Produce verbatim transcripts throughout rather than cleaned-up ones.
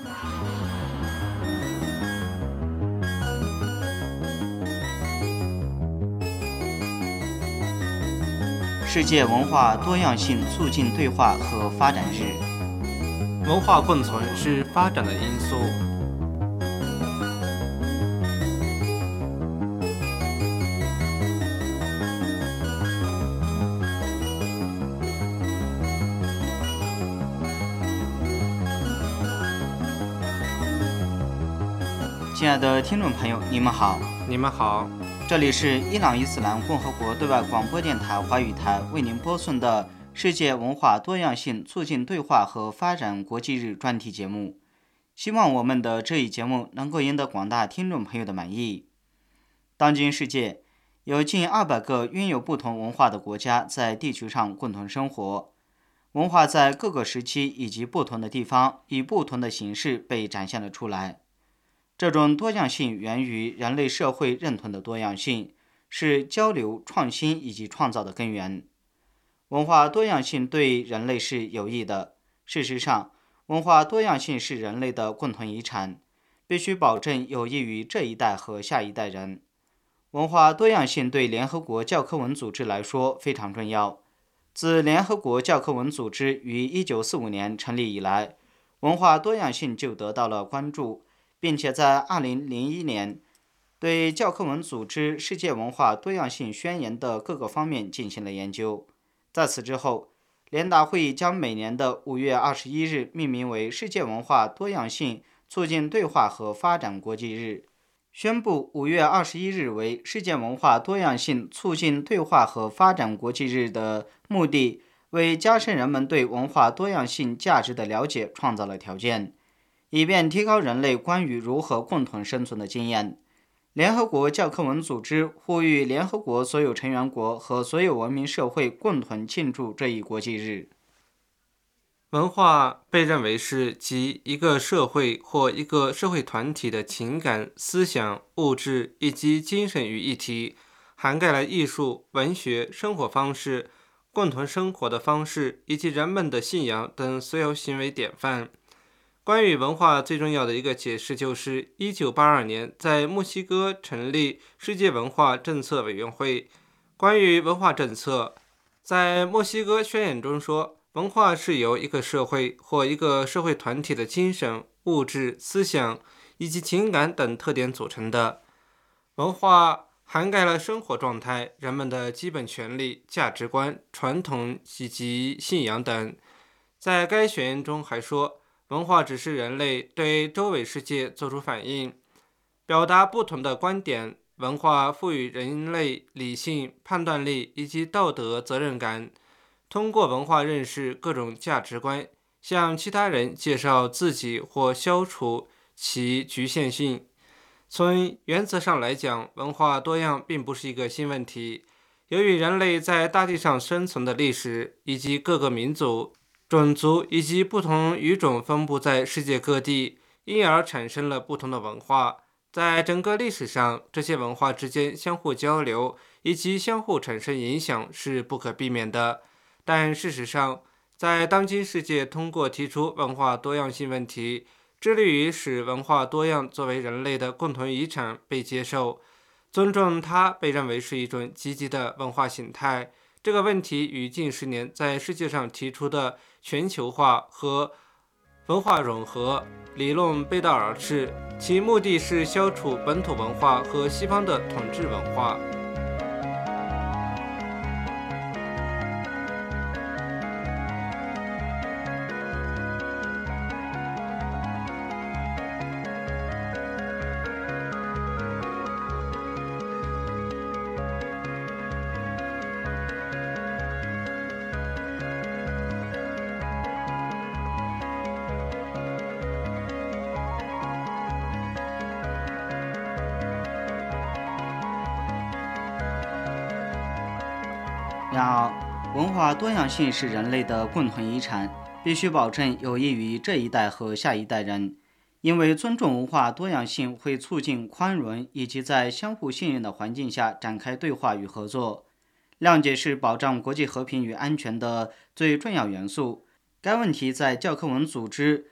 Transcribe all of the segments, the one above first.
世界文化多样性促进对话和发展日。 文化共存是发展的因素。 亲爱的听众朋友，你们好， 你们好， 这里是伊朗伊斯兰共和国对外广播电台华语台为您播送的世界文化多样性促进对话和发展国际日专题节目。希望我们的这一节目能够赢得广大听众朋友的满意。当今世界有近二百个拥有不同文化的国家在地球上共同生活，文化在各个时期以及不同的地方以不同的形式被展现了出来。这种多样性源于人类社会认同的多样性，是交流、创新以及创造的根源。文化多样性对人类是有益的。事实上，文化多样性是人类的共同遗产，必须保证有益于这一代和下一代人。文化多样性对联合国教科文组织来说非常重要。自联合国教科文组织于一九四五年成立以来，文化多样性就得到了关注，并且在二零零一年对教科文组织世界文化多样性宣言的各个方面进行了研究。在此之后，联大会议将每年的五月二十一日命名为世界文化多样性促进对话和发展国际日，宣布五月二十一日为世界文化多样性促进对话和发展国际日的目的，为加深人们对文化多样性价值的了解创造了条件，以便提高人类关于如何共同生存的经验。联合国教科文组织呼吁联合国所有成员国和所有文明社会共同庆祝这一国际日。 文化被认为是集一个社会或一个社会团体的情感、思想、物质以及精神于一体，涵盖了艺术、文学、生活方式、共同生活的方式以及人们的信仰等所有行为典范。关于文化最重要的一个解释就是一九八二年在墨西哥成立世界文化政策委员会。关于文化政策，在墨西哥宣言中说，文化是由一个社会或一个社会团体的精神、物质、思想以及情感等特点组成的。文化涵盖了生活状态、人们的基本权利、价值观、传统以及信仰等。在该宣言中还说，文化只是人类对周围世界做出反应，表达不同的观点。文化赋予人类理性、判断力以及道德责任感，通过文化认识各种价值观，向其他人介绍自己或消除其局限性。从原则上来讲，文化多样并不是一个新问题。由于人类在大地上生存的历史，以及各个民族、种族以及不同语种分布在世界各地，因而产生了不同的文化。在整个历史上，这些文化之间相互交流以及相互产生影响是不可避免的。但事实上，在当今世界，通过提出文化多样性问题，致力于使文化多样作为人类的共同遗产被接受，尊重它被认为是一种积极的文化形态。这个问题与近十年在世界上提出的全球化和文化融合理论背道而驰，其目的是消除本土文化和西方的统治文化。 然而，文化多样性是人类的共同遗产，必须保证有益于这一代和下一代人。因为尊重文化多样性会促进宽容以及在相互信任的环境下展开对话与合作。谅解是保障国际和平与安全的最重要元素。该问题在教科文组织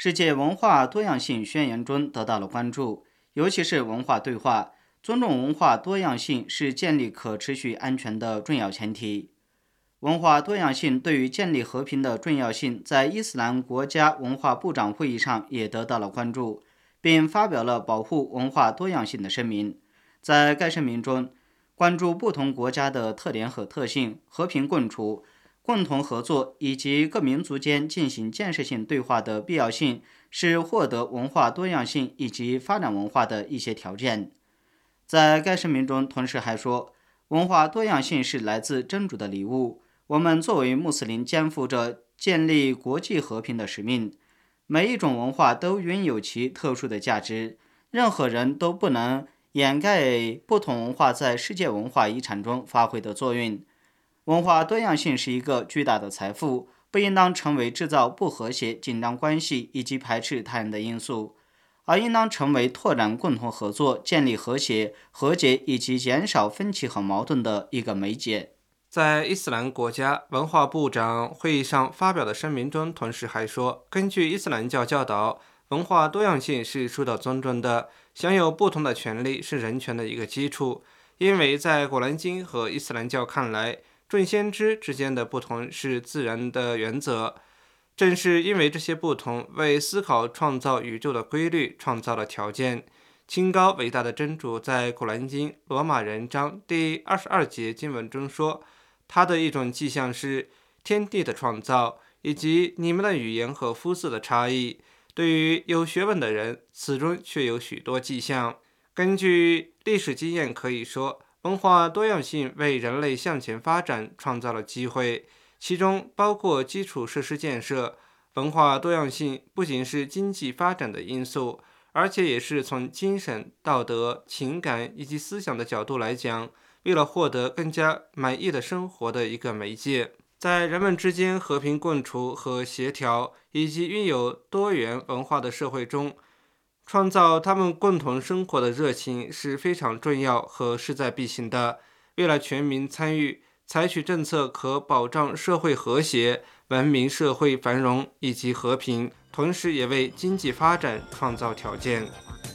世界文化多样性宣言中得到了关注，尤其是文化对话。尊重文化多样性是建立可持续安全的重要前提。文化多样性对于建立和平的重要性，在伊斯兰国家文化部长会议上也得到了关注，并发表了保护文化多样性的声明。在该声明中，关注不同国家的特点和特性，和平共处、共同合作以及各民族间进行建设性对话的必要性，是获得文化多样性以及发展文化的一些条件。在该声明中，同时还说，文化多样性是来自真主的礼物，我们作为穆斯林肩负着建立国际和平的使命。每一种文化都拥有其特殊的价值，任何人都不能掩盖不同文化在世界文化遗产中发挥的作用。文化多样性是一个巨大的财富，不应当成为制造不和谐、紧张关系以及排斥他人的因素，而应当成为拓展共同合作、建立和谐、和解以及减少分歧和矛盾的一个媒介。 在伊斯兰国家文化部长会议上发表的声明中，同时还说，根据伊斯兰教教导，文化多样性是受到尊重的，享有不同的权利是人权的一个基础。因为在古兰经和伊斯兰教看来，众先知之间的不同是自然的原则。正是因为这些不同，为思考创造宇宙的规律创造了条件。清高伟大的真主在古兰经罗马人章第二十二节经文中说，他的一种迹象是天地的创造，以及你们的语言和肤色的差异。对于有学问的人，此中却有许多迹象。根据历史经验可以说，文化多样性为人类向前发展创造了机会，其中包括基础设施建设。文化多样性不仅是经济发展的因素，而且也是从精神、道德、情感以及思想的角度来讲，为了获得更加满意的生活的一个媒介。在人们之间和平共处和协调，以及拥有多元文化的社会中，创造他们共同生活的热情是非常重要和势在必行的。为了全民参与，采取政策可保障社会和谐、文明社会繁荣以及和平，同时也为经济发展创造条件。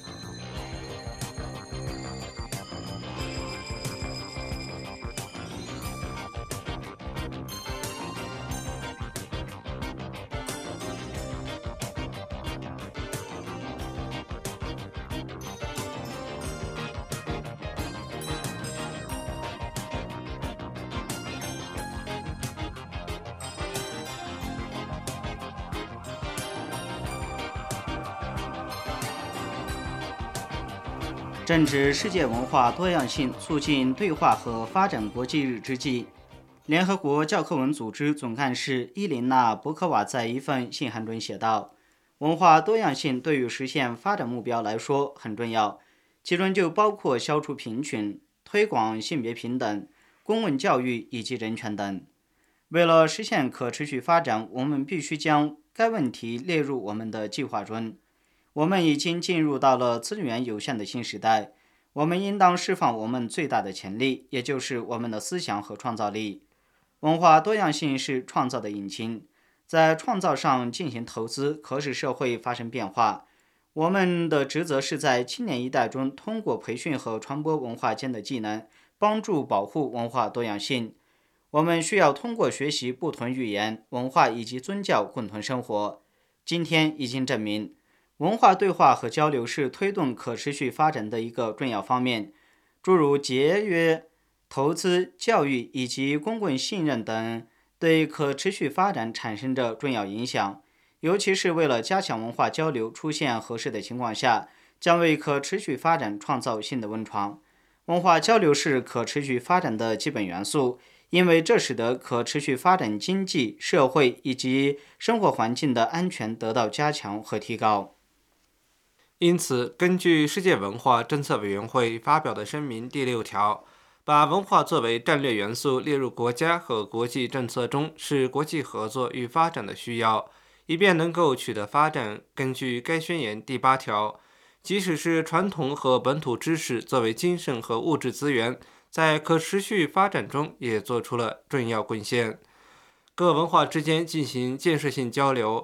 正值世界文化多样性促进对话和发展国际日之际，联合国教科文组织总干事伊琳娜·博科瓦在一份信函中写道：“文化多样性对于实现发展目标来说很重要，其中就包括消除贫穷、推广性别平等、公共教育以及人权等。为了实现可持续发展，我们必须将该问题列入我们的计划中。我们已经进入到了资源有限的新时代，我们应当释放我们最大的潜力，也就是我们的思想和创造力。文化多样性是创造的引擎，在创造上进行投资，可使社会发生变化。我们的职责是在青年一代中，通过培训和传播文化间的技能，帮助保护文化多样性。我们需要通过学习不同语言、文化以及宗教共同生活。今天已经证明，文化对话和交流是推动可持续发展的一个重要方面，诸如节约、投资、教育以及公共信任等，对可持续发展产生着重要影响。尤其是为了加强文化交流，出现合适的情况下，将为可持续发展创造新的温床。文化交流是可持续发展的基本元素，因为这使得可持续发展经济、社会以及生活环境的安全得到加强和提高。 因此，根据世界文化政策委员会发表的声明第六条，把文化作为战略元素列入国家和国际政策中，是国际合作与发展的需要，以便能够取得发展。根据该宣言第八条，即使是传统和本土知识作为精神和物质资源，在可持续发展中也做出了重要贡献。各文化之间进行建设性交流，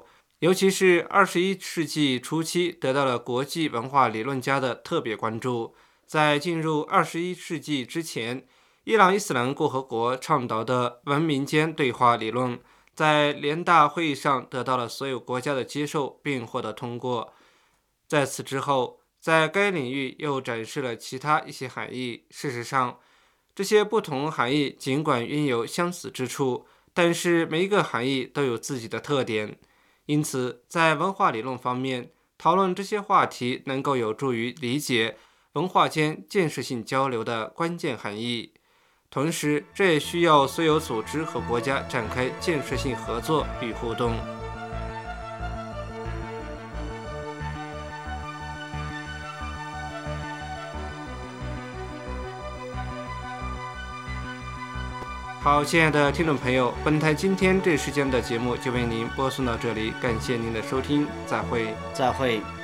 尤其是二十一世纪初期得到了国际文化理论家的特别关注。在进入二十一世纪之前，伊朗伊斯兰共和国倡导的文明间对话理论在联大会议上得到了所有国家的接受并获得通过。在此之后，在该领域又展示了其他一些含义。事实上，这些不同含义尽管拥有相似之处，但是每一个含义都有自己的特点。因此，在文化理论方面，讨论这些话题能够有助于理解文化间建设性交流的关键含义。同时，这也需要所有组织和国家展开建设性合作与互动。好，亲爱的听众朋友，本台今天这时间的节目就为您播送到这里，感谢您的收听，再会。 再会。